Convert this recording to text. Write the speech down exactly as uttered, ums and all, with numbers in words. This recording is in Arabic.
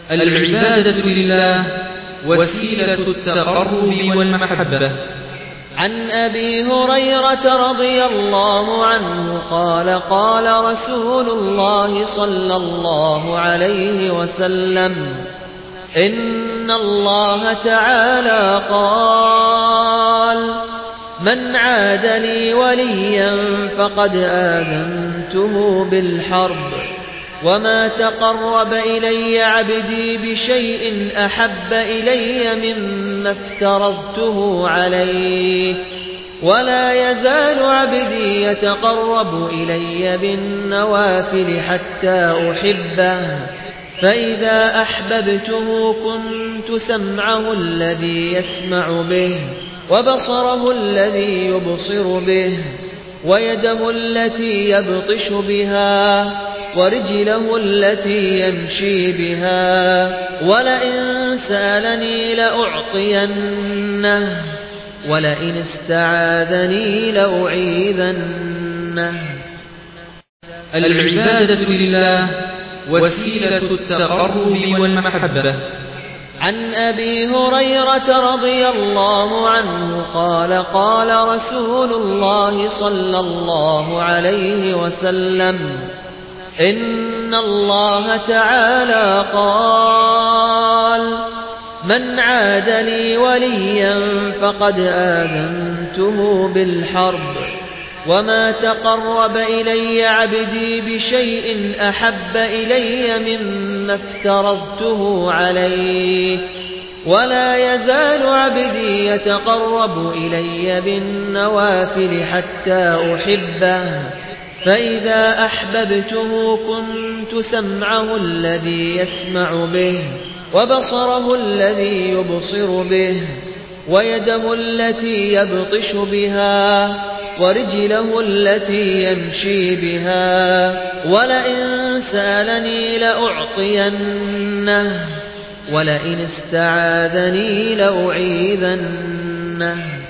العبادة لله وسيلة التقرب والمحبة. عن أبي هريرة رضي الله عنه قال قال رسول الله صلى الله عليه وسلم: إن الله تعالى قال: من عاد لي وليا فقد آذنته بالحرب، وما تقرب إلي عبدي بشيء أحب إلي مما افترضته عليه، ولا يزال عبدي يتقرب إلي بالنوافل حتى أحبه، فإذا أحببته كنت سمعه الذي يسمع به، وبصره الذي يبصر به، ويده التي يبطش بها، ورجله التي يمشي بها، ولئن سألني لأعطينه، ولئن استعاذني لأعيذنه. العبادة لله وسيلة التقرب والمحبة. عن أبي هريرة رضي الله عنه قال قال رسول الله صلى الله عليه وسلم: إن الله تعالى قال: من عاد لي وليا فقد آذنته بالحرب، وما تقرب إلي عبدي بشيء أحب إلي مما افترضته عليه، ولا يزال عبدي يتقرب إلي بالنوافل حتى أحبه، فإذا أحببته كنت سمعه الذي يسمع به، وبصره الذي يبصر به، ويده التي يبطش بها، ورجله التي يمشي بها، ولئن سألني لأعطينه، ولئن استعاذني لأعيذنه.